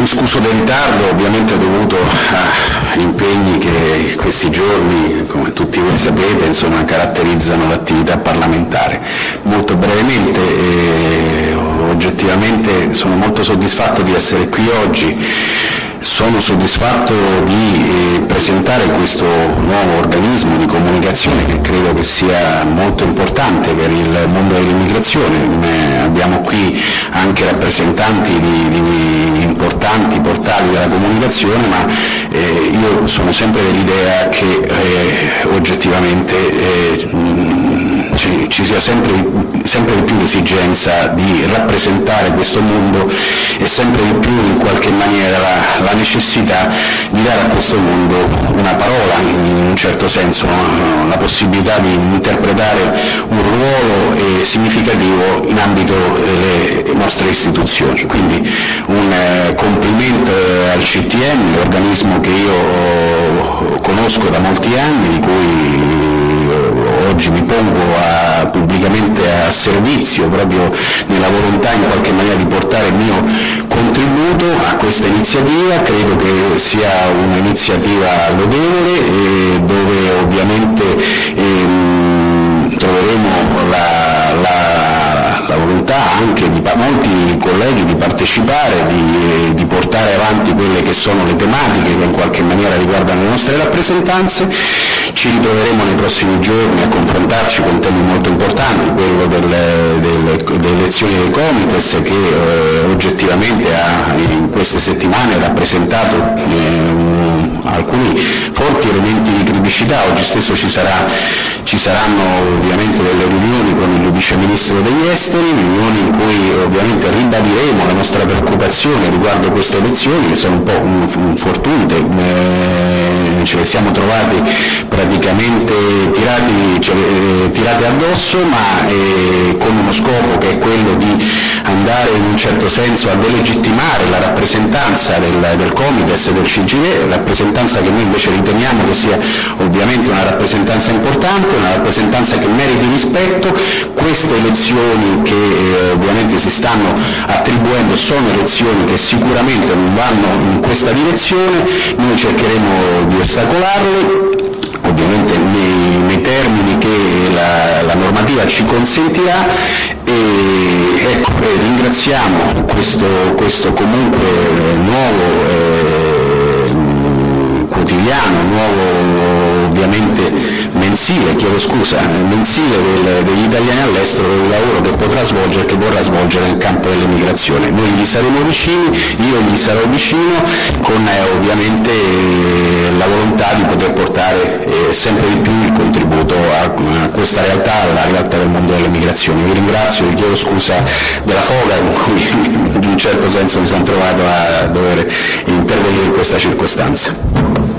Scuso del ritardo, ovviamente dovuto a impegni che questi giorni, come tutti voi sapete, caratterizzano l'attività parlamentare. Molto brevemente, oggettivamente sono molto soddisfatto di essere qui oggi. Sono soddisfatto di presentare questo nuovo organismo di comunicazione che credo che sia molto importante per il mondo dell'immigrazione. Abbiamo qui anche rappresentanti di importanti portali della comunicazione, ma io sono sempre dell'idea che oggettivamente ci sia sempre di più l'esigenza di rappresentare questo mondo e sempre di più in qualche maniera la necessità di dare a questo mondo una parola, in un certo senso, la possibilità di interpretare un ruolo significativo in ambito delle nostre istituzioni. Quindi un complimento al CTM, organismo che io conosco da molti anni, di cui oggi mi pongo pubblicamente a servizio proprio nella volontà in qualche maniera di portare il mio contributo a questa iniziativa. Credo che sia un'iniziativa lodevole dove ovviamente troveremo la volontà anche di molti colleghi di partecipare, di portare avanti quelle che sono le tematiche che in qualche maniera riguardano le nostre rappresentanze. Ci ritroveremo nei prossimi giorni a confrontarci con temi molto importanti, quello delle elezioni dei Comites, che oggettivamente in queste settimane ha rappresentato alcuni forti elementi di criticità. Oggi stesso ci saranno ovviamente delle riunioni con il Vice Ministro degli Esteri, riunioni in cui ovviamente ribadiremo la nostra preoccupazione riguardo queste elezioni, che sono un po' fortuite, ce le siamo trovati praticamente tirate addosso, ma con uno scopo che è quello di andare in un certo senso a delegittimare la rappresentanza del Comites e del CGIE, rappresentanza che noi invece riteniamo che sia ovviamente una rappresentanza importante, una rappresentanza che meriti rispetto. Queste elezioni che ovviamente si stanno attribuendo sono elezioni che sicuramente non vanno in questa direzione. Noi cercheremo di ostacolarle, ovviamente nei termini che la normativa ci consentirà, e ringraziamo questo comunque nuovo quotidiano, nuovo ovviamente mensile degli italiani all'estero, per il lavoro che potrà svolgere, che vorrà svolgere nel campo dell'immigrazione. Noi gli saremo vicini, io gli sarò vicino, con ovviamente la volontà di poter portare sempre di più il contributo a questa realtà, alla realtà del mondo dell'immigrazione. Vi ringrazio, vi chiedo scusa della foga con cui in un certo senso mi sono trovato a dover intervenire in questa circostanza.